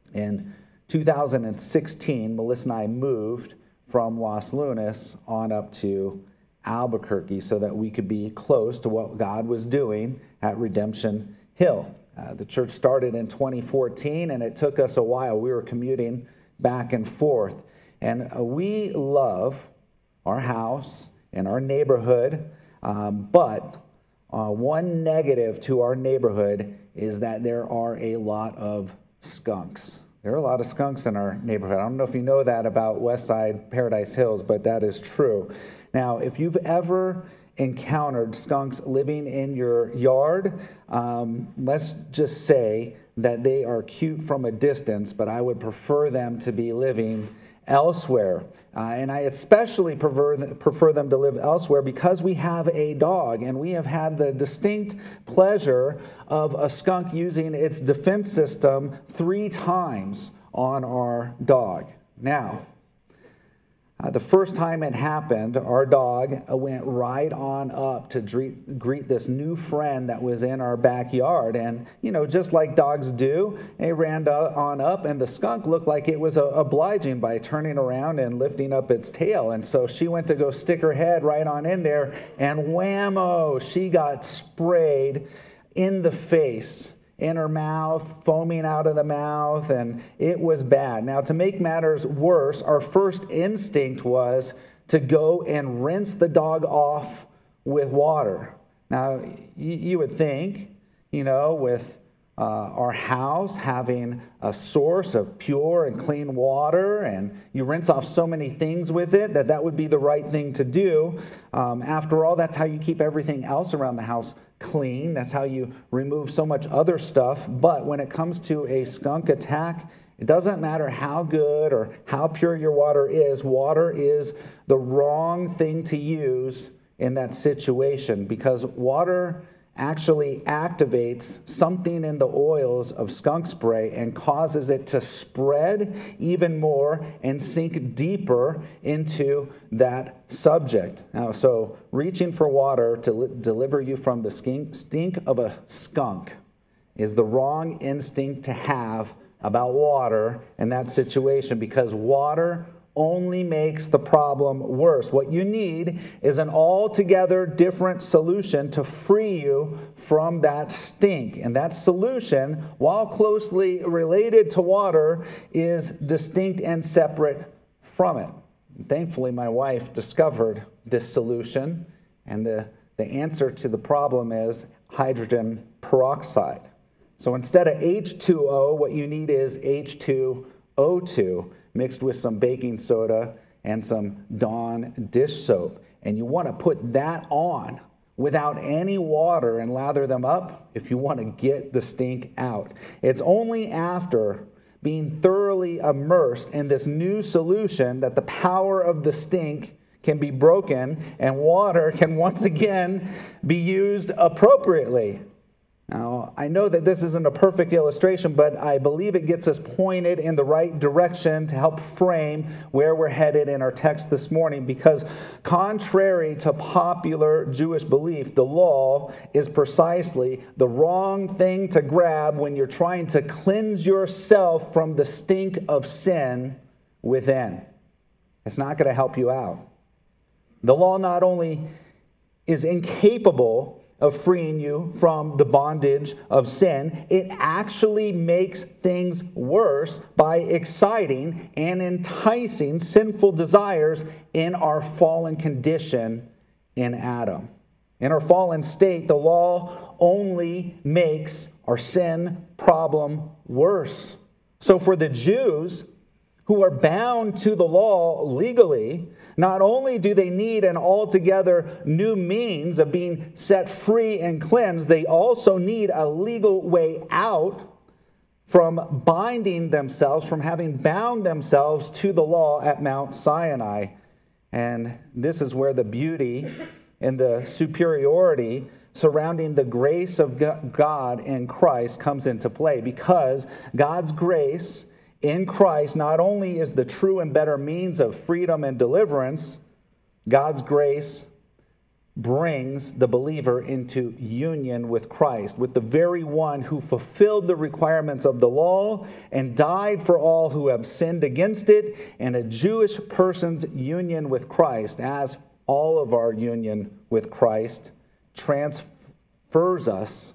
In 2016, Melissa and I moved from Los Lunas on up to Albuquerque so that we could be close to what God was doing at Redemption Hill. The church started in 2014, and it took us a while. We were commuting back and forth. And we love our house and our neighborhood, but one negative to our neighborhood is that there are a lot of skunks. There are a lot of skunks in our neighborhood. I don't know if you know that about Westside Paradise Hills, but that is true. Now, if you've ever encountered skunks living in your yard, let's just say that they are cute from a distance, but I would prefer them to be living elsewhere. And I especially prefer them to live elsewhere because we have a dog, and we have had the distinct pleasure of a skunk using its defense system 3 times on our dog. Now, the first time it happened, our dog went right on up to greet this new friend that was in our backyard. And, just like dogs do, they ran on up, and the skunk looked like it was obliging by turning around and lifting up its tail. And so she went to go stick her head right on in there, and whammo, she got sprayed in the face, in her mouth, foaming out of the mouth, and it was bad. Now, to make matters worse, our first instinct was to go and rinse the dog off with water. Now, you would think, with our house having a source of pure and clean water, and you rinse off so many things with it, that would be the right thing to do. After all, that's how you keep everything else around the house clean. That's how you remove so much other stuff. But when it comes to a skunk attack, it doesn't matter how good or how pure your water is the wrong thing to use in that situation, because water actually activates something in the oils of skunk spray and causes it to spread even more and sink deeper into that subject. Now, so reaching for water to deliver you from the stink of a skunk is the wrong instinct to have about water in that situation, because water only makes the problem worse. What you need is an altogether different solution to free you from that stink. And that solution, while closely related to water, is distinct and separate from it. And thankfully, my wife discovered this solution, and the answer to the problem is hydrogen peroxide. So instead of H2O, what you need is H2O2. Mixed with some baking soda and some Dawn dish soap. And you want to put that on without any water and lather them up if you want to get the stink out. It's only after being thoroughly immersed in this new solution that the power of the stink can be broken and water can once again be used appropriately. Now, I know that this isn't a perfect illustration, but I believe it gets us pointed in the right direction to help frame where we're headed in our text this morning, because contrary to popular Jewish belief, the law is precisely the wrong thing to grab when you're trying to cleanse yourself from the stink of sin within. It's not going to help you out. The law not only is incapable of freeing you from the bondage of sin, it actually makes things worse by exciting and enticing sinful desires in our fallen condition in Adam. In our fallen state, the law only makes our sin problem worse. So for the Jews who are bound to the law legally, not only do they need an altogether new means of being set free and cleansed, they also need a legal way out from binding themselves, from having bound themselves to the law at Mount Sinai. And this is where the beauty and the superiority surrounding the grace of God in Christ comes into play, because God's grace in Christ not only is the true and better means of freedom and deliverance, God's grace brings the believer into union with Christ, with the very one who fulfilled the requirements of the law and died for all who have sinned against it, and a Jewish person's union with Christ, as all of our union with Christ, transfers us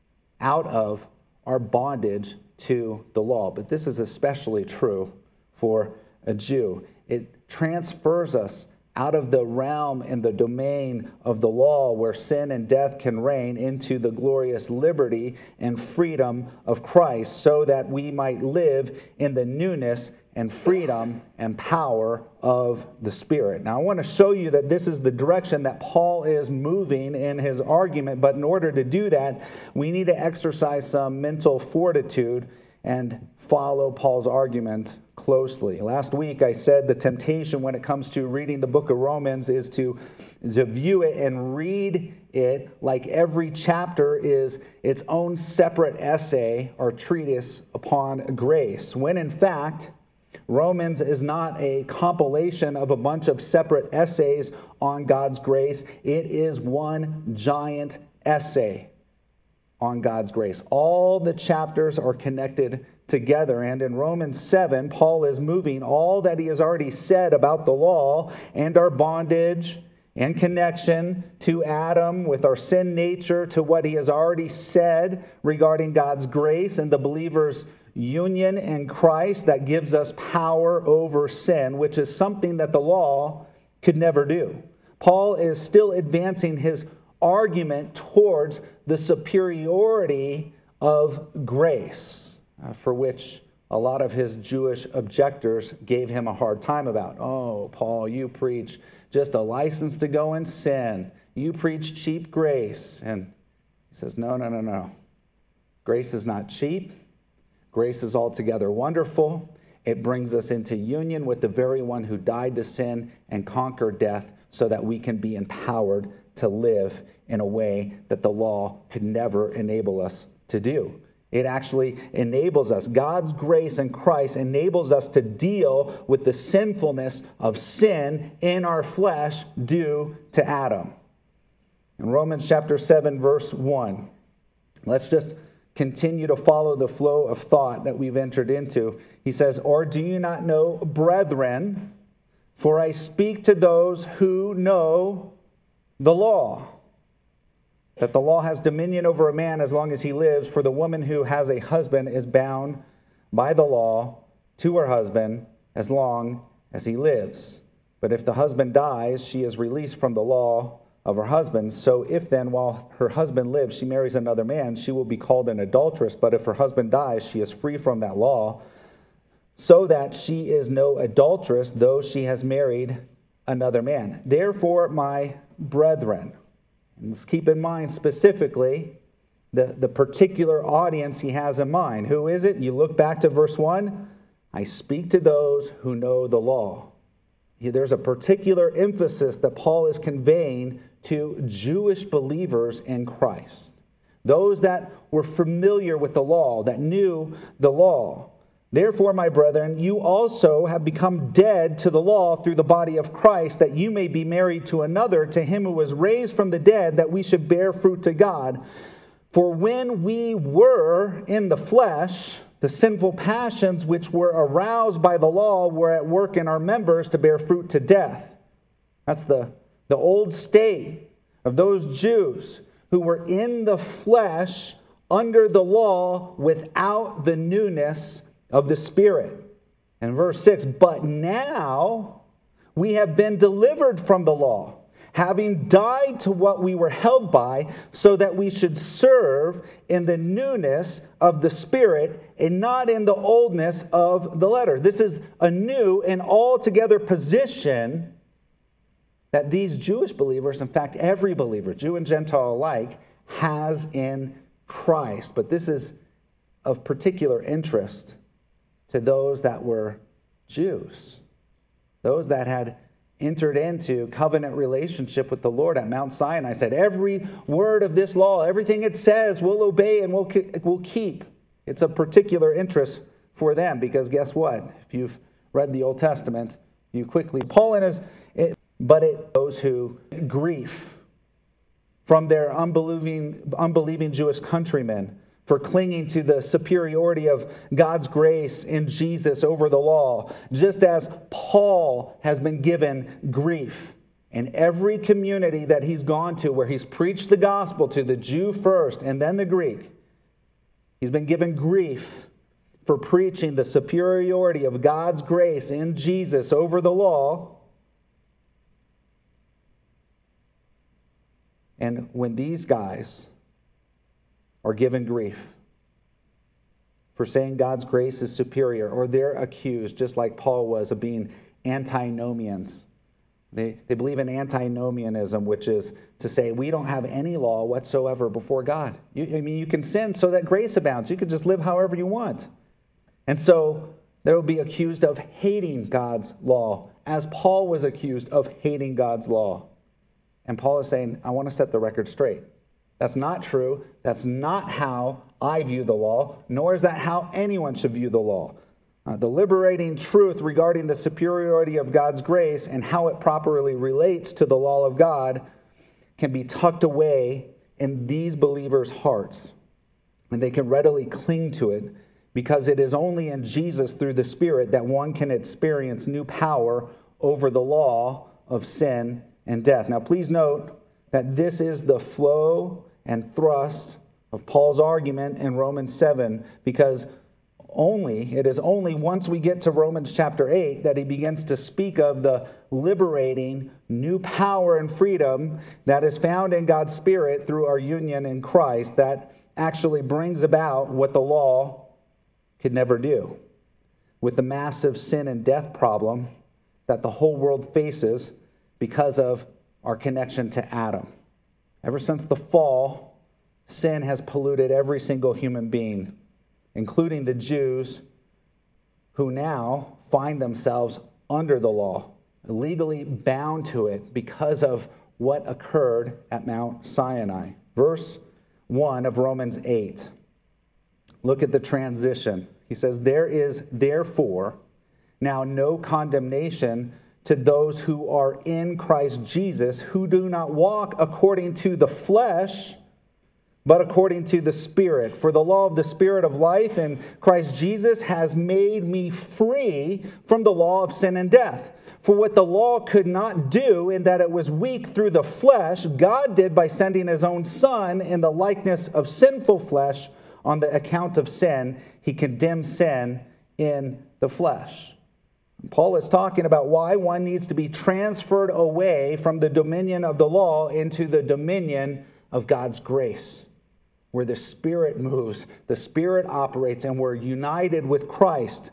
out of our bondage to the law. But this is especially true for a Jew. It transfers us out of the realm and the domain of the law where sin and death can reign into the glorious liberty and freedom of Christ, so that we might live in the newness and freedom and power of the Spirit. Now, I want to show you that this is the direction that Paul is moving in his argument, but in order to do that, we need to exercise some mental fortitude and follow Paul's argument closely. Last week I said the temptation when it comes to reading the book of Romans is to view it and read it like every chapter is its own separate essay or treatise upon grace, when in fact Romans is not a compilation of a bunch of separate essays on God's grace. It is one giant essay on God's grace. All the chapters are connected together. And in Romans 7, Paul is moving all that he has already said about the law and our bondage and connection to Adam with our sin nature to what he has already said regarding God's grace and the believer's union in Christ that gives us power over sin, which is something that the law could never do. Paul is still advancing his argument towards the superiority of grace, for which a lot of his Jewish objectors gave him a hard time about. Oh, Paul, you preach just a license to go and sin. You preach cheap grace. And he says, no. Grace is not cheap. Grace is altogether wonderful. It brings us into union with the very one who died to sin and conquered death so that we can be empowered to live in a way that the law could never enable us to do. It actually enables us. God's grace in Christ enables us to deal with the sinfulness of sin in our flesh due to Adam. In Romans chapter 7, verse 1, let's just continue to follow the flow of thought that we've entered into. He says, "Or do you not know, brethren, for I speak to those who know the law, that the law has dominion over a man as long as he lives, for the woman who has a husband is bound by the law to her husband as long as he lives. But if the husband dies, she is released from the law of her husband. So if then, while her husband lives, she marries another man, she will be called an adulteress. But if her husband dies, she is free from that law, so that she is no adulteress, though she has married another man. Therefore, my brethren," and let's keep in mind specifically the particular audience he has in mind. Who is it? You look back to verse 1. "I speak to those who know the law." There's a particular emphasis that Paul is conveying to Jewish believers in Christ. Those that were familiar with the law, that knew the law. "Therefore, my brethren, you also have become dead to the law through the body of Christ, that you may be married to another, to him who was raised from the dead, that we should bear fruit to God. For when we were in the flesh, the sinful passions which were aroused by the law were at work in our members to bear fruit to death." That's the old state of those Jews who were in the flesh under the law without the newness of the Spirit. And verse 6, "But now we have been delivered from the law, having died to what we were held by, so that we should serve in the newness of the Spirit and not in the oldness of the letter." This is a new and altogether position that these Jewish believers, in fact, every believer, Jew and Gentile alike, has in Christ. But this is of particular interest to those that were Jews, those that had entered into covenant relationship with the Lord at Mount Sinai. Said, every word of this law, everything it says, we'll obey and we'll keep. It's of particular interest for them, because guess what? If you've read the Old Testament, you quickly, Paul in his, but it those who grief from their unbelieving Jewish countrymen for clinging to the superiority of God's grace in Jesus over the law, just as Paul has been given grief in every community that he's gone to where he's preached the gospel to the Jew first and then the Greek. He's been given grief for preaching the superiority of God's grace in Jesus over the law. And when these guys are given grief for saying God's grace is superior, or they're accused, just like Paul was, of being antinomians. They believe in antinomianism, which is to say we don't have any law whatsoever before God. You can sin so that grace abounds. You can just live however you want. And so they will be accused of hating God's law, as Paul was accused of hating God's law. And Paul is saying, I want to set the record straight. That's not true. That's not how I view the law, nor is that how anyone should view the law. The liberating truth regarding the superiority of God's grace and how it properly relates to the law of God can be tucked away in these believers' hearts. And they can readily cling to it because it is only in Jesus through the Spirit that one can experience new power over the law of sin and death. Now, please note that this is the flow and thrust of Paul's argument in Romans 7, because it is only once we get to Romans chapter 8 that he begins to speak of the liberating new power and freedom that is found in God's Spirit through our union in Christ that actually brings about what the law could never do. With the massive sin and death problem that the whole world faces because of our connection to Adam. Ever since the fall, sin has polluted every single human being, including the Jews who now find themselves under the law, legally bound to it because of what occurred at Mount Sinai. Verse 1 of Romans 8. Look at the transition. He says, there is therefore now no condemnation to those who are in Christ Jesus, who do not walk according to the flesh, but according to the Spirit. For the law of the Spirit of life in Christ Jesus has made me free from the law of sin and death. For what the law could not do, in that it was weak through the flesh, God did by sending his own Son in the likeness of sinful flesh on the account of sin. He condemned sin in the flesh. Paul is talking about why one needs to be transferred away from the dominion of the law into the dominion of God's grace, where the Spirit moves, the Spirit operates, and we're united with Christ.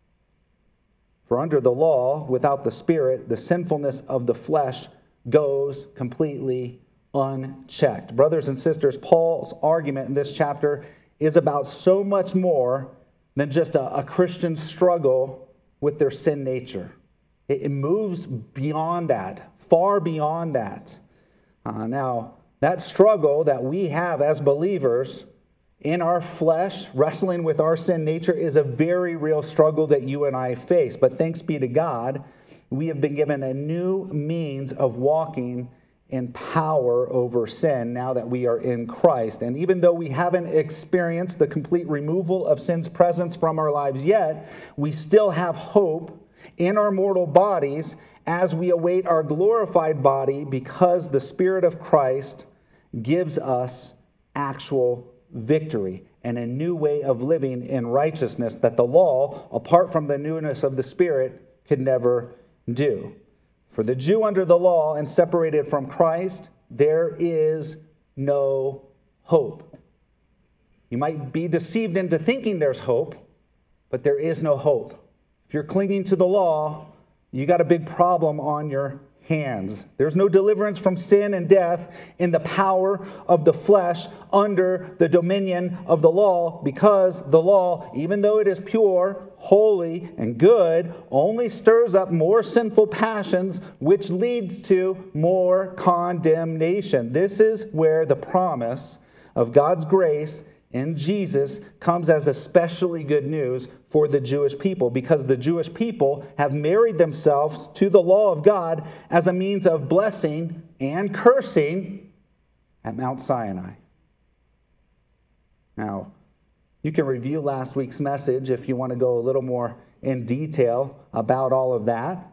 For under the law, without the Spirit, the sinfulness of the flesh goes completely unchecked. Brothers and sisters, Paul's argument in this chapter is about so much more than just a Christian struggle with their sin nature. It moves beyond that, far beyond that. Now, that struggle that we have as believers in our flesh, wrestling with our sin nature, is a very real struggle that you and I face. But thanks be to God, we have been given a new means of walking in power over sin now that we are in Christ. And even though we haven't experienced the complete removal of sin's presence from our lives yet, we still have hope in our mortal bodies as we await our glorified body, because the Spirit of Christ gives us actual victory and a new way of living in righteousness that the law, apart from the newness of the Spirit, could never do. For the Jew under the law and separated from Christ, there is no hope. You might be deceived into thinking there's hope, but there is no hope. If you're clinging to the law, you got a big problem on your hands. There's no deliverance from sin and death in the power of the flesh under the dominion of the law, because the law, even though it is pure, holy, and good, only stirs up more sinful passions, which leads to more condemnation. This is where the promise of God's grace in Jesus comes as especially good news for the Jewish people, because the Jewish people have married themselves to the law of God as a means of blessing and cursing at Mount Sinai. Now, you can review last week's message if you want to go a little more in detail about all of that.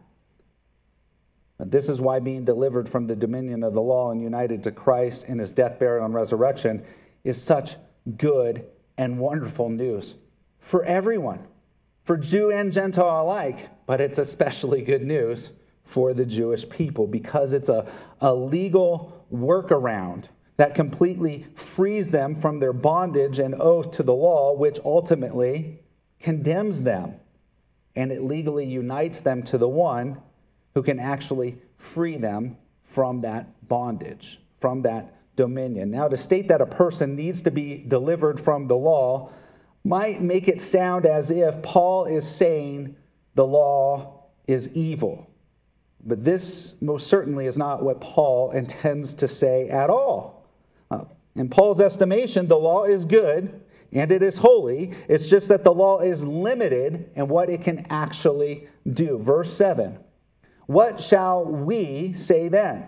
But this is why being delivered from the dominion of the law and united to Christ in his death, burial, and resurrection is such good and wonderful news for everyone, for Jew and Gentile alike. But it's especially good news for the Jewish people because it's a legal workaround that completely frees them from their bondage and oath to the law, which ultimately condemns them. And it legally unites them to the one who can actually free them from that bondage, from that dominion. Now, to state that a person needs to be delivered from the law might make it sound as if Paul is saying the law is evil. But this most certainly is not what Paul intends to say at all. In Paul's estimation, the law is good and it is holy. It's just that the law is limited in what it can actually do. Verse 7, what shall we say then?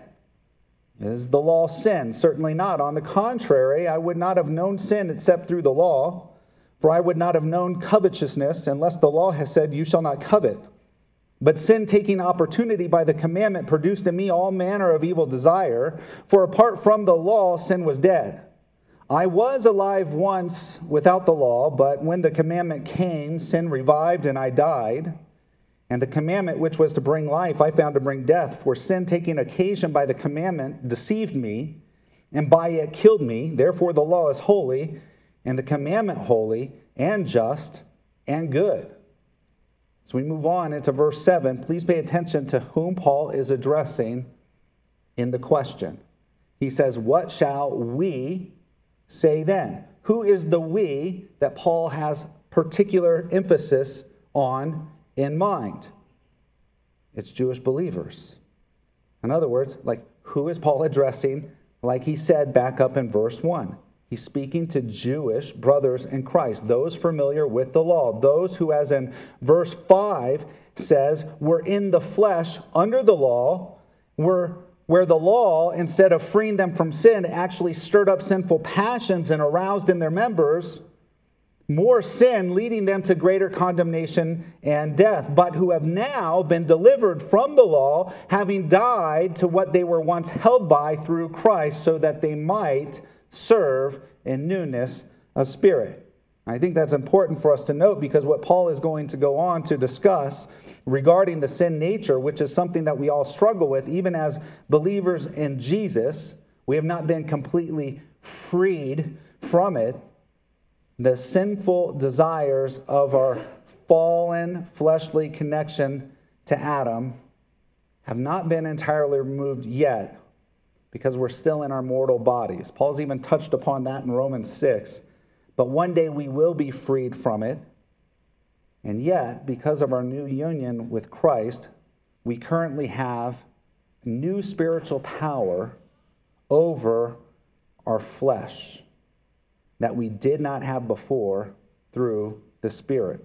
Is the law sin? Certainly not. On the contrary, I would not have known sin except through the law, for I would not have known covetousness unless the law has said, you shall not covet. But sin, taking opportunity by the commandment, produced in me all manner of evil desire. For apart from the law, sin was dead. I was alive once without the law, but when the commandment came, sin revived and I died. And the commandment which was to bring life, I found to bring death. For sin, taking occasion by the commandment, deceived me, and by it killed me. Therefore the law is holy, and the commandment holy, and just, and good. So we move on into verse 7. Please pay attention to whom Paul is addressing in the question. He says, what shall we say then? Who is the we that Paul has particular emphasis on in mind? It's Jewish believers. In other words, who is Paul addressing? Like he said back up in verse 1. He's speaking to Jewish brothers in Christ, those familiar with the law, those who, as in verse 5 says, were in the flesh under the law, where the law, instead of freeing them from sin, actually stirred up sinful passions and aroused in their members more sin, leading them to greater condemnation and death, but who have now been delivered from the law, having died to what they were once held by through Christ, so that they might serve in newness of spirit. I think that's important for us to note because what Paul is going to go on to discuss regarding the sin nature, which is something that we all struggle with, even as believers in Jesus, we have not been completely freed from it. The sinful desires of our fallen fleshly connection to Adam have not been entirely removed yet, because we're still in our mortal bodies. Paul's even touched upon that in Romans 6. But one day we will be freed from it. And yet, because of our new union with Christ, we currently have new spiritual power over our flesh that we did not have before through the Spirit.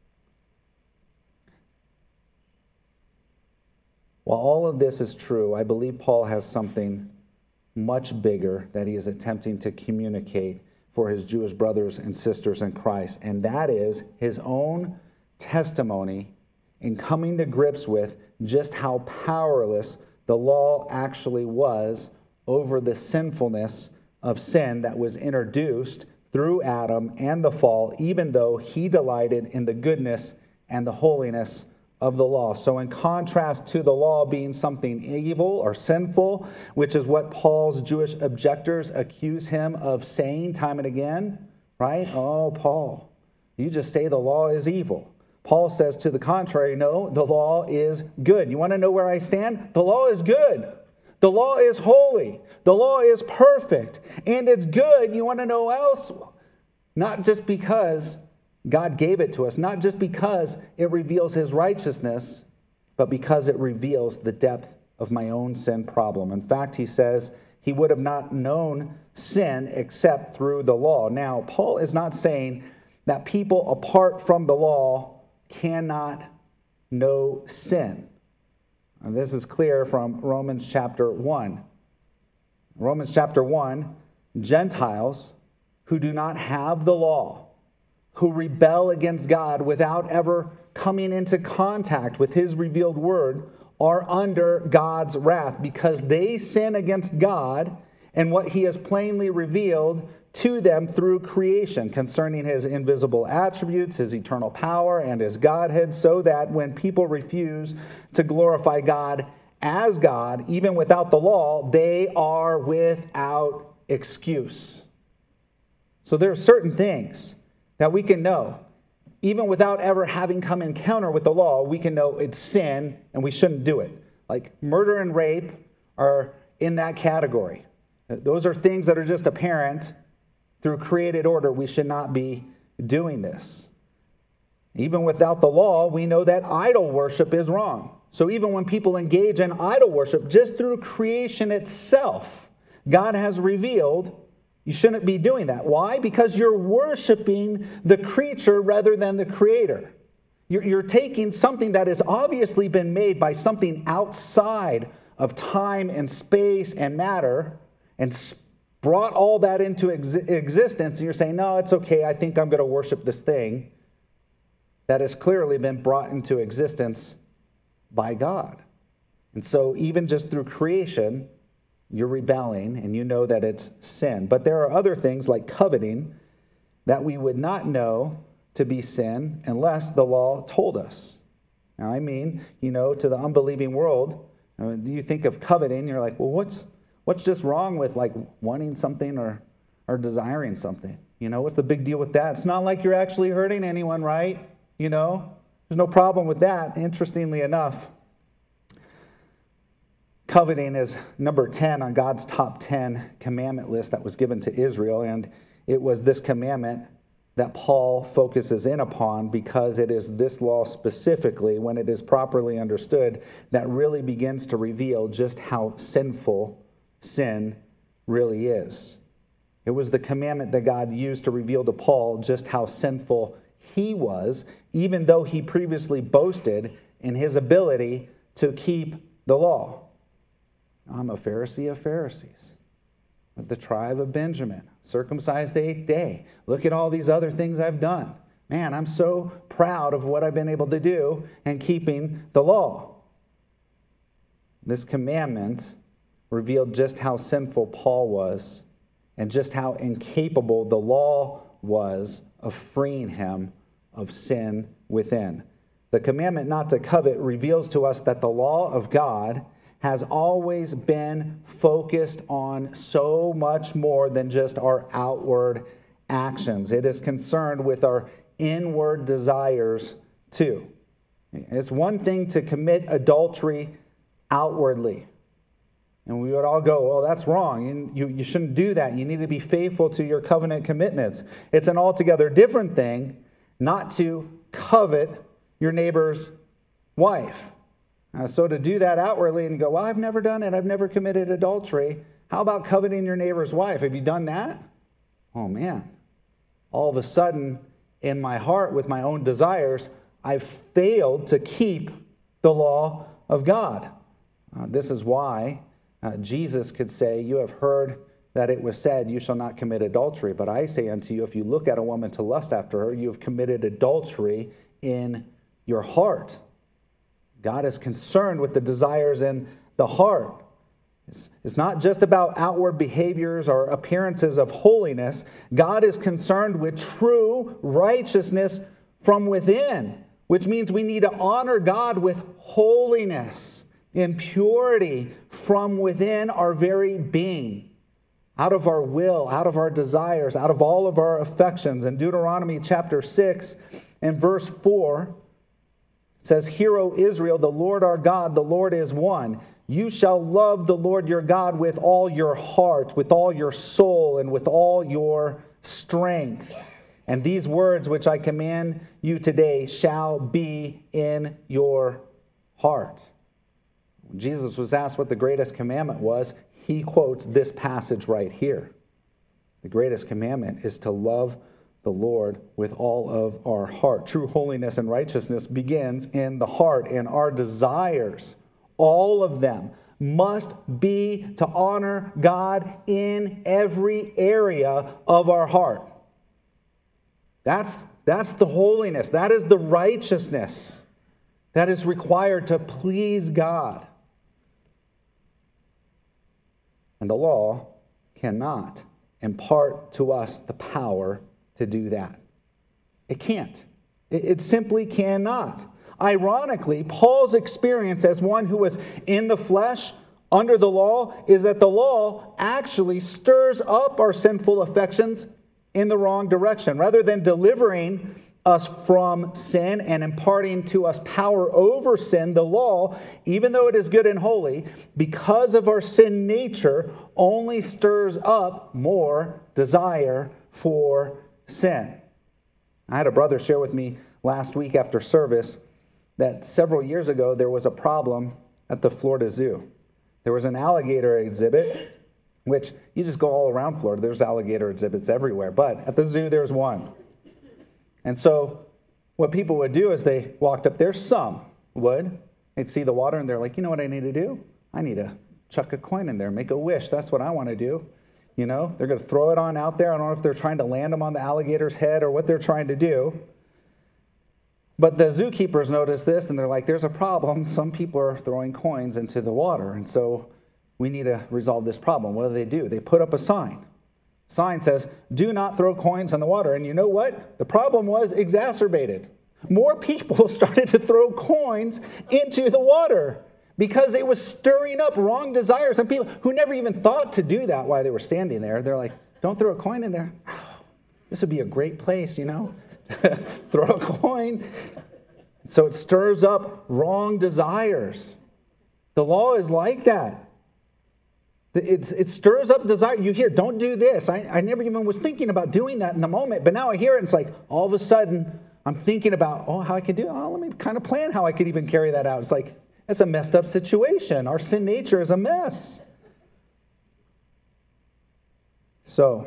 While all of this is true, I believe Paul has something much bigger that he is attempting to communicate for his Jewish brothers and sisters in Christ, and that is his own testimony in coming to grips with just how powerless the law actually was over the sinfulness of sin that was introduced through Adam and the fall, even though he delighted in the goodness and the holiness of the law. So in contrast to the law being something evil or sinful, which is what Paul's Jewish objectors accuse him of saying time and again, right? Oh, Paul, you just say the law is evil. Paul says to the contrary, no, the law is good. You want to know where I stand? The law is good. The law is holy. The law is perfect. And it's good. You want to know else? Not just because God gave it to us, not just because it reveals his righteousness, but because it reveals the depth of my own sin problem. In fact, he says he would have not known sin except through the law. Now, Paul is not saying that people apart from the law cannot know sin. And this is clear from Romans chapter 1. Romans chapter 1, Gentiles who do not have the law, who rebel against God without ever coming into contact with his revealed word, are under God's wrath because they sin against God and what he has plainly revealed to them through creation concerning his invisible attributes, his eternal power, and his Godhead, so that when people refuse to glorify God as God, even without the law, they are without excuse. So there are certain things that we can know. Even without ever having come encounter with the law, we can know it's sin and we shouldn't do it. Like murder and rape are in that category. Those are things that are just apparent through created order. We should not be doing this. Even without the law, we know that idol worship is wrong. So even when people engage in idol worship, just through creation itself, God has revealed you shouldn't be doing that. Why? Because you're worshiping the creature rather than the creator. You're taking something that has obviously been made by something outside of time and space and matter and brought all that into existence, and you're saying, no, it's okay, I think I'm going to worship this thing that has clearly been brought into existence by God. And so even just through creation, you're rebelling and you know that it's sin. But there are other things like coveting that we would not know to be sin unless the law told us. Now, I mean, to the unbelieving world, you think of coveting, you're like, well, what's just wrong with like wanting something or desiring something? What's the big deal with that? It's not like you're actually hurting anyone, right? There's no problem with that. Interestingly enough, coveting is number 10 on God's top 10 commandment list that was given to Israel, and it was this commandment that Paul focuses in upon because it is this law specifically, when it is properly understood, that really begins to reveal just how sinful sin really is. It was the commandment that God used to reveal to Paul just how sinful he was, even though he previously boasted in his ability to keep the law. I'm a Pharisee of Pharisees, with the tribe of Benjamin, circumcised the 8th day. Look at all these other things I've done. Man, I'm so proud of what I've been able to do in keeping the law. This commandment revealed just how sinful Paul was and just how incapable the law was of freeing him of sin within. The commandment not to covet reveals to us that the law of God has always been focused on so much more than just our outward actions. It is concerned with our inward desires too. It's one thing to commit adultery outwardly. And we would all go, well, that's wrong. You shouldn't do that. You need to be faithful to your covenant commitments. It's an altogether different thing not to covet your neighbor's wife. So to do that outwardly and go, well, I've never done it. I've never committed adultery. How about coveting your neighbor's wife? Have you done that? Oh, man. All of a sudden, in my heart, with my own desires, I've failed to keep the law of God. This is why Jesus could say, you have heard that it was said, you shall not commit adultery. But I say unto you, if you look at a woman to lust after her, you have committed adultery in your heart. God is concerned with the desires in the heart. It's not just about outward behaviors or appearances of holiness. God is concerned with true righteousness from within, which means we need to honor God with holiness and purity from within our very being, out of our will, out of our desires, out of all of our affections. In Deuteronomy chapter 6 and verse 4, it says, Hear, O Israel, the Lord our God, the Lord is one. You shall love the Lord your God with all your heart, with all your soul, and with all your strength. And these words which I command you today shall be in your heart. When Jesus was asked what the greatest commandment was, he quotes this passage right here. The greatest commandment is to love the Lord with all of our heart. True holiness and righteousness begins in the heart, and our desires, all of them, must be to honor God in every area of our heart. That's the holiness. That is the righteousness that is required to please God. And the law cannot impart to us the power to do that. It can't. It simply cannot. Ironically, Paul's experience as one who was in the flesh under the law is that the law actually stirs up our sinful affections in the wrong direction. Rather than delivering us from sin and imparting to us power over sin, the law, even though it is good and holy, because of our sin nature, only stirs up more desire for sin. I had a brother share with me last week after service that several years ago there was a problem at the Florida Zoo. There was an alligator exhibit, which you just go all around Florida. There's alligator exhibits everywhere. But at the zoo, there's one. And so what people would do is they walked up there. Some would. They'd see the water, and they're like, you know what I need to do? I need to chuck a coin in there, make a wish. That's what I want to do. You know, they're going to throw it on out there. I don't know if they're trying to land them on the alligator's head or what they're trying to do. But the zookeepers notice this, and they're like, there's a problem. Some people are throwing coins into the water, and so we need to resolve this problem. What do? They put up a sign. Sign says, do not throw coins in the water. And you know what? The problem was exacerbated. More people started to throw coins into the water because it was stirring up wrong desires. And people who never even thought to do that while they were standing there, they're like, don't throw a coin in there. Oh, this would be a great place, you know, throw a coin. So it stirs up wrong desires. The law is like that. It stirs up desire. You hear, don't do this. I never even was thinking about doing that in the moment, but now I hear it, and it's like all of a sudden I'm thinking about, how I could do it. Let me kind of plan how I could even carry that out. It's like, it's a messed up situation. Our sin nature is a mess. So,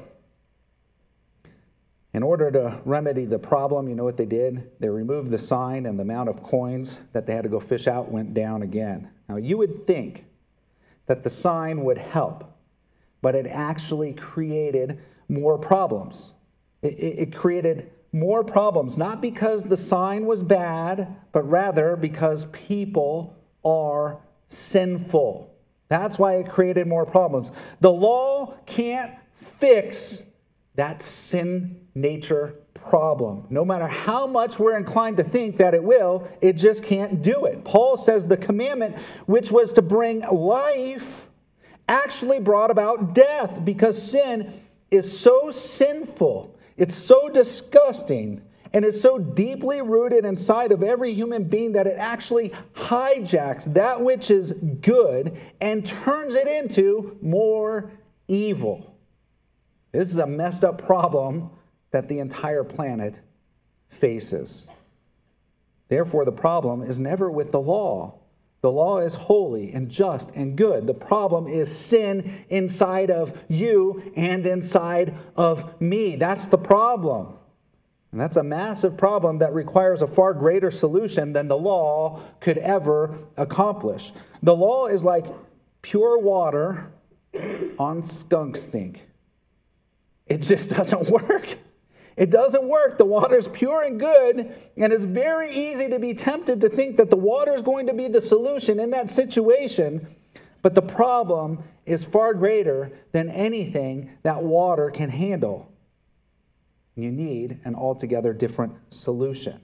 in order to remedy the problem, you know what they did? They removed the sign, and the amount of coins that they had to go fish out went down again. Now, you would think that the sign would help, but it actually created more problems. It created more problems, not because the sign was bad, but rather because people are sinful. That's why it created more problems. The law can't fix that sin nature problem. No matter how much we're inclined to think that it will, it just can't do it. Paul says the commandment, which was to bring life, actually brought about death because sin is so sinful, it's so disgusting, and it's so deeply rooted inside of every human being that it actually hijacks that which is good and turns it into more evil. This is a messed up problem that the entire planet faces. Therefore, the problem is never with the law. The law is holy and just and good. The problem is sin inside of you and inside of me. That's the problem. And that's a massive problem that requires a far greater solution than the law could ever accomplish. The law is like pure water on skunk stink. It just doesn't work. It doesn't work. The water's pure and good, and it's very easy to be tempted to think that the water is going to be the solution in that situation, but the problem is far greater than anything that water can handle. You need an altogether different solution.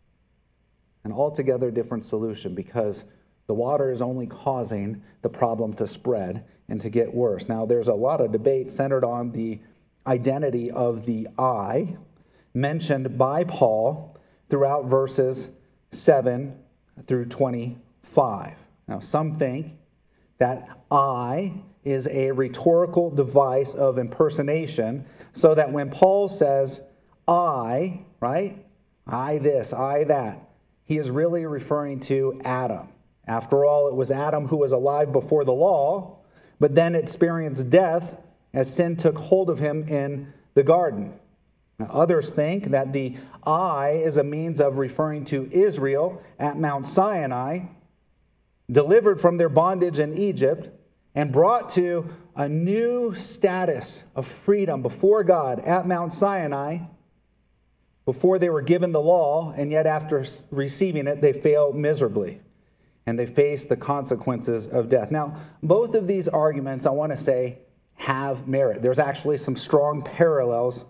An altogether different solution because the water is only causing the problem to spread and to get worse. Now, there's a lot of debate centered on the identity of the I mentioned by Paul throughout verses 7 through 25. Now, some think that I is a rhetorical device of impersonation so that when Paul says I, right? I this, I that, he is really referring to Adam. After all, it was Adam who was alive before the law, but then experienced death as sin took hold of him in the garden. Now, others think that the I is a means of referring to Israel at Mount Sinai, delivered from their bondage in Egypt, and brought to a new status of freedom before God at Mount Sinai, before they were given the law, and yet after receiving it, they failed miserably, and they faced the consequences of death. Now, both of these arguments, I want to say, have merit. There's actually some strong parallels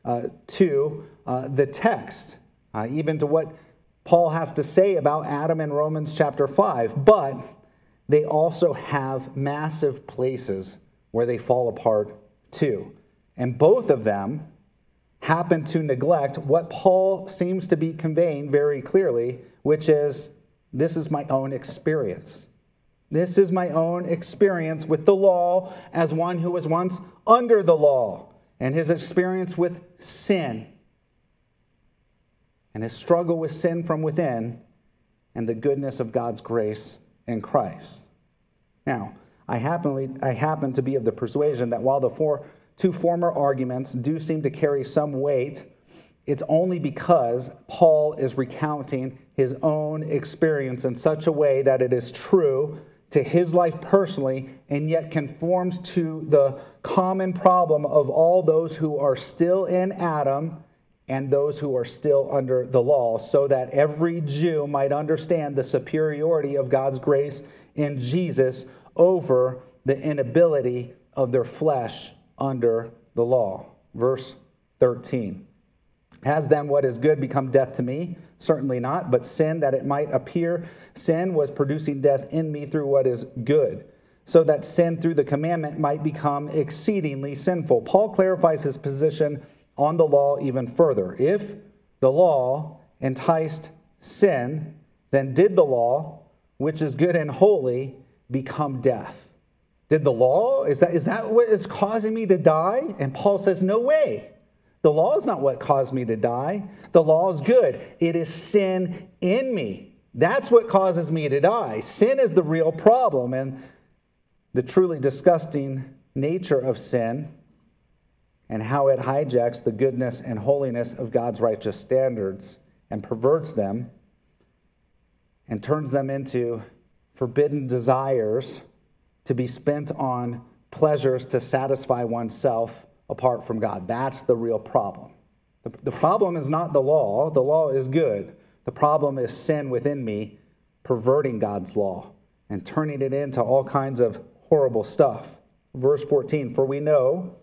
to the text, even to what Paul has to say about Adam in Romans chapter 5. But they also have massive places where they fall apart too. And both of them happen to neglect what Paul seems to be conveying very clearly, which is, this is my own experience. This is my own experience with the law as one who was once under the law, and his experience with sin, and his struggle with sin from within, and the goodness of God's grace in Christ. Now, I happen to be of the persuasion that while the two former arguments do seem to carry some weight, it's only because Paul is recounting his own experience in such a way that it is true to his life personally, and yet conforms to the common problem of all those who are still in Adam and those who are still under the law, so that every Jew might understand the superiority of God's grace in Jesus over the inability of their flesh under the law. Verse 13. Has then what is good become death to me? Certainly not, but sin, that it might appear sin was producing death in me through what is good, so that sin through the commandment might become exceedingly sinful. Paul clarifies his position on the law even further. If the law enticed sin, then did the law, which is good and holy, become death? Did the law, is that what is causing me to die? And Paul says, no way. The law is not what caused me to die. The law is good. It is sin in me. That's what causes me to die. Sin is the real problem, and the truly disgusting nature of sin and how it hijacks the goodness and holiness of God's righteous standards and perverts them and turns them into forbidden desires to be spent on pleasures to satisfy oneself apart from God. That's the real problem. The problem is not the law. The law is good. The problem is sin within me perverting God's law and turning it into all kinds of horrible stuff. Verse 14, for we know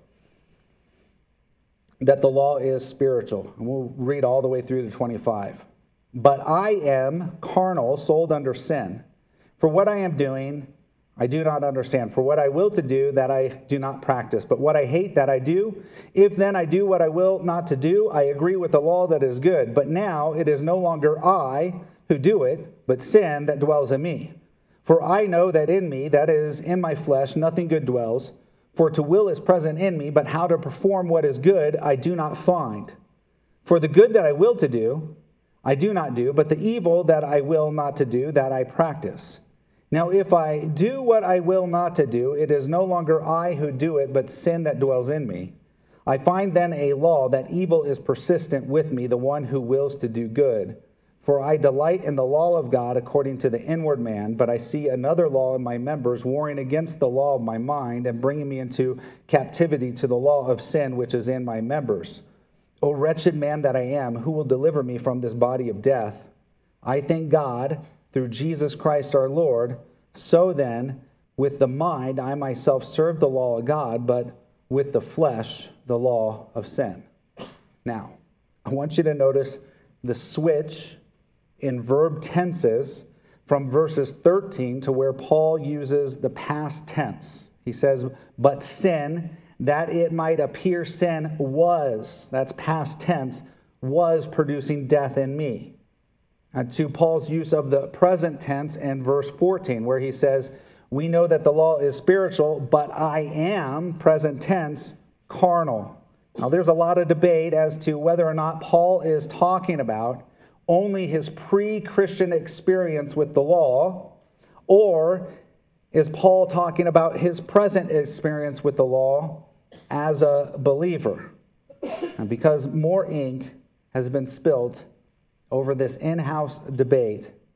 that the law is spiritual. And we'll read all the way through to 25. But I am carnal, sold under sin. For what I am doing, I do not understand. For what I will to do, that I do not practice. But what I hate, that I do. If then I do what I will not to do, I agree with the law that is good. But now it is no longer I who do it, but sin that dwells in me. For I know that in me, that is, in my flesh, nothing good dwells. For to will is present in me, but how to perform what is good I do not find. For the good that I will to do, I do not do, but the evil that I will not to do, that I practice. Now if I do what I will not to do, it is no longer I who do it, but sin that dwells in me. I find then a law that evil is persistent with me, the one who wills to do good. For I delight in the law of God according to the inward man, but I see another law in my members, warring against the law of my mind and bringing me into captivity to the law of sin which is in my members. O wretched man that I am, who will deliver me from this body of death? I thank God through Jesus Christ our Lord. So then, with the mind I myself serve the law of God, but with the flesh the law of sin. Now, I want you to notice the switch in verb tenses from verses 13 to where Paul uses the past tense. He says, but sin, that it might appear sin was, that's past tense, was producing death in me. And to Paul's use of the present tense in verse 14, where he says, we know that the law is spiritual, but I am, present tense, carnal. Now there's a lot of debate as to whether or not Paul is talking about only his pre-Christian experience with the law, or is Paul talking about his present experience with the law as a believer? And because more ink has been spilled over this in-house debate,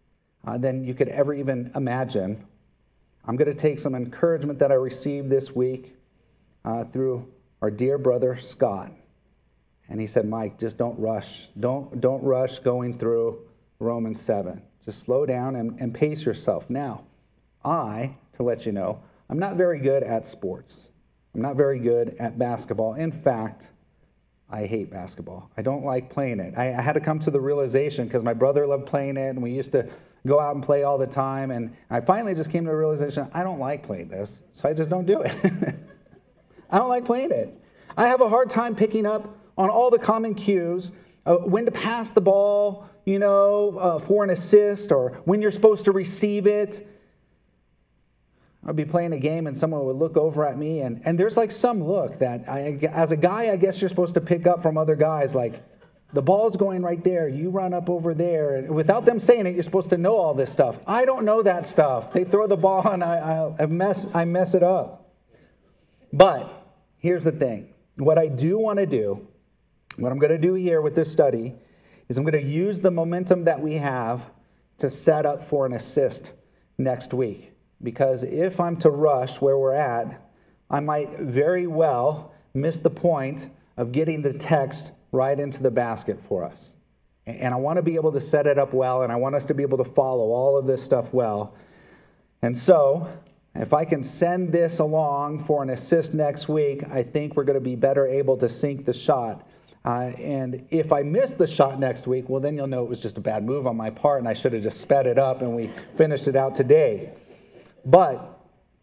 than you could ever even imagine. I'm going to take some encouragement that I received this week through our dear brother Scott. And he said, Mike, just don't rush. Don't rush going through Romans 7. Just slow down and pace yourself. Now, to let you know, I'm not very good at sports. I'm not very good at basketball. In fact, I hate basketball. I don't like playing it. I had to come to the realization because my brother loved playing it, and we used to go out and play all the time. And I finally just came to the realization, I don't like playing this, so I just don't do it. I don't like playing it. I have a hard time picking up on all the common cues, when to pass the ball, for an assist, or when you're supposed to receive it. I'd be playing a game and someone would look over at me, and there's like some look that, as a guy, I guess you're supposed to pick up from other guys, like, the ball's going right there, you run up over there. And without them saying it, you're supposed to know all this stuff. I don't know that stuff. They throw the ball and I mess it up. But here's the thing. What I do want to do, what I'm going to do here with this study, is I'm going to use the momentum that we have to set up for an assist next week. Because if I'm to rush where we're at, I might very well miss the point of getting the text right into the basket for us. And I want to be able to set it up well, and I want us to be able to follow all of this stuff well. And so, if I can send this along for an assist next week, I think we're going to be better able to sink the shot. And if I miss the shot next week, well, then you'll know it was just a bad move on my part, and I should have just sped it up, and we finished it out today. But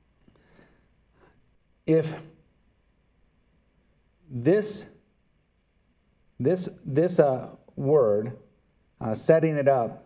if this word, setting it up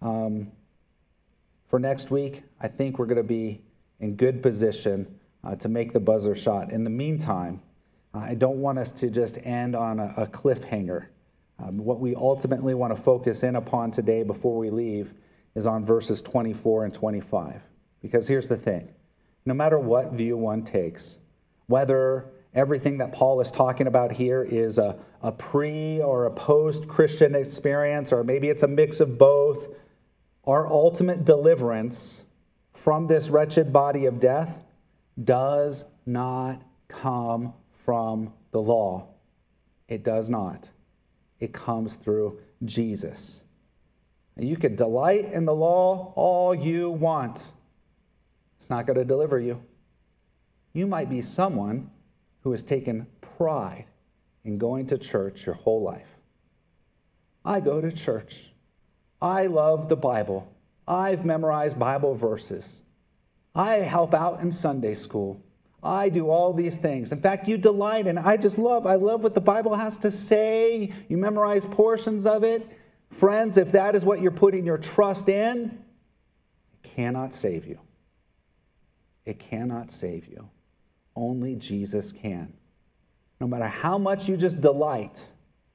for next week, I think we're going to be in good position to make the buzzer shot. In the meantime, I don't want us to just end on a cliffhanger. What we ultimately want to focus in upon today before we leave is on verses 24 and 25. Because here's the thing. No matter what view one takes, whether everything that Paul is talking about here is a pre or a post-Christian experience, or maybe it's a mix of both, our ultimate deliverance from this wretched body of death does not come from the law. It does not. It comes through Jesus. And you could delight in the law all you want. It's not going to deliver you. You might be someone who has taken pride in going to church your whole life. I go to church. I love the Bible. I've memorized Bible verses. I help out in Sunday school. I do all these things. In fact, you delight in it. I love what the Bible has to say. You memorize portions of it. Friends, if that is what you're putting your trust in, it cannot save you. It cannot save you. Only Jesus can. No matter how much you just delight.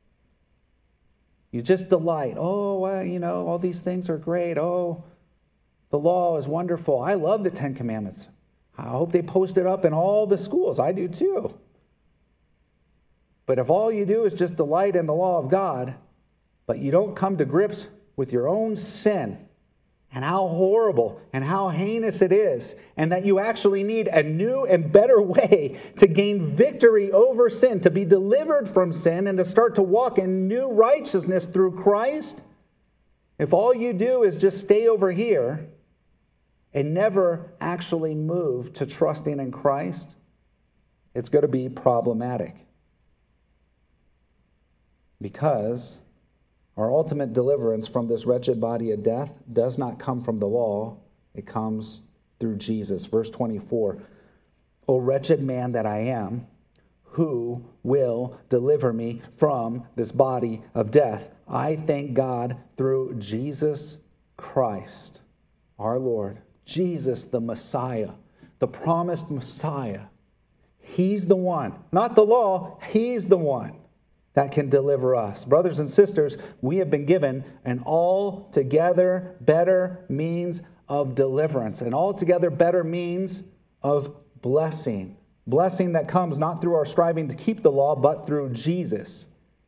You just delight. Oh, all these things are great. Oh, the law is wonderful. I love the Ten Commandments. I hope they post it up in all the schools. I do too. But if all you do is just delight in the law of God, but you don't come to grips with your own sin, and how horrible and how heinous it is, and that you actually need a new and better way to gain victory over sin, to be delivered from sin, and to start to walk in new righteousness through Christ, if all you do is just stay over here and never actually move to trusting in Christ, it's going to be problematic. Because our ultimate deliverance from this wretched body of death does not come from the law. It comes through Jesus. Verse 24, O wretched man that I am, who will deliver me from this body of death? I thank God through Jesus Christ, our Lord. Jesus, the Messiah, the promised Messiah. He's the one, not the law. He's the one that can deliver us. Brothers and sisters, we have been given an altogether better means of deliverance, an altogether better means of blessing. Blessing that comes not through our striving to keep the law, but through Jesus.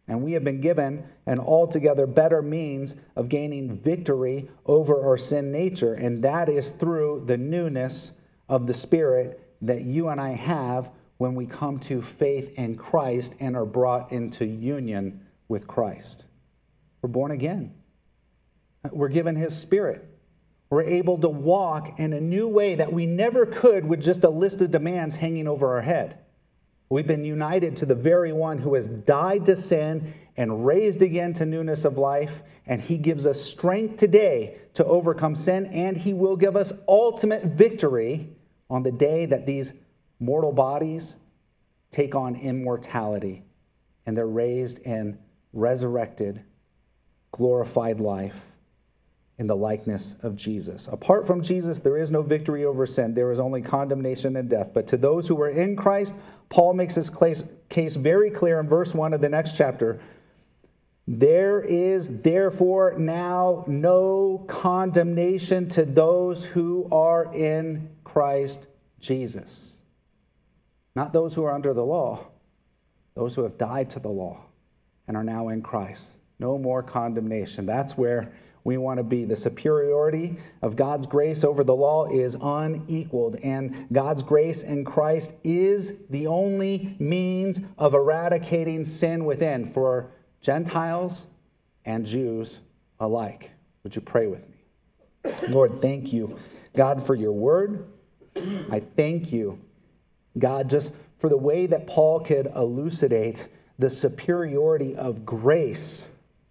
And we have been given an altogether better means of gaining victory over our sin nature, and that is through the newness of the Spirit that you and I have when we come to faith in Christ and are brought into union with Christ. We're born again. We're given His Spirit. We're able to walk in a new way that we never could with just a list of demands hanging over our head. We've been united to the very one who has died to sin and raised again to newness of life, and He gives us strength today to overcome sin, and He will give us ultimate victory on the day that these mortal bodies take on immortality, and they're raised in resurrected, glorified life in the likeness of Jesus. Apart from Jesus, there is no victory over sin. There is only condemnation and death. But to those who are in Christ, Paul makes his case very clear in verse 1 of the next chapter. There is therefore now no condemnation to those who are in Christ Jesus. Not those who are under the law, those who have died to the law and are now in Christ. No more condemnation. That's where we want to be. The superiority of God's grace over the law is unequaled, and God's grace in Christ is the only means of eradicating sin within for Gentiles and Jews alike. Would you pray with me? Lord, thank you, God, for your word. I thank you, God, just for the way that Paul could elucidate the superiority of grace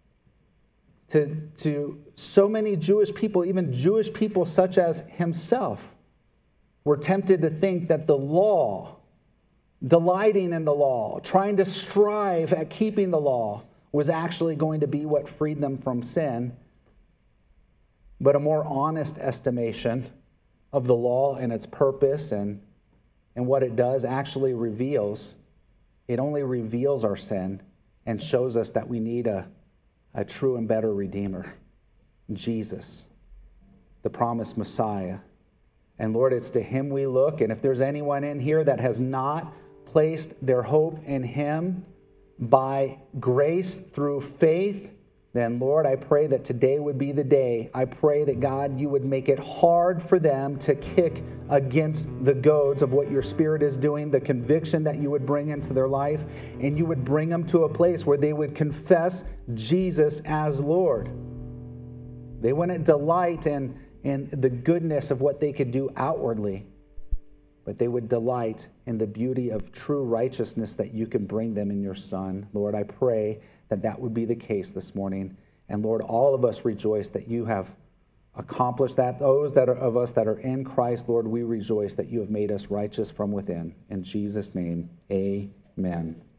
to so many Jewish people, even Jewish people such as himself, were tempted to think that the law, delighting in the law, trying to strive at keeping the law, was actually going to be what freed them from sin. But a more honest estimation of the law and its purpose and what it does actually reveals, it only reveals our sin and shows us that we need a true and better Redeemer, Jesus, the promised Messiah. And Lord, it's to Him we look. And if there's anyone in here that has not placed their hope in Him by grace through faith, then Lord, I pray that today would be the day. I pray that, God, you would make it hard for them to kick against the goads of what your Spirit is doing, the conviction that you would bring into their life, and you would bring them to a place where they would confess Jesus as Lord. They wouldn't delight in the goodness of what they could do outwardly, but they would delight in the beauty of true righteousness that you can bring them in your Son. Lord, I pray that would be the case this morning. And Lord, all of us rejoice that you have accomplished that. Those of us that are in Christ, Lord, we rejoice that you have made us righteous from within. In Jesus' name, amen.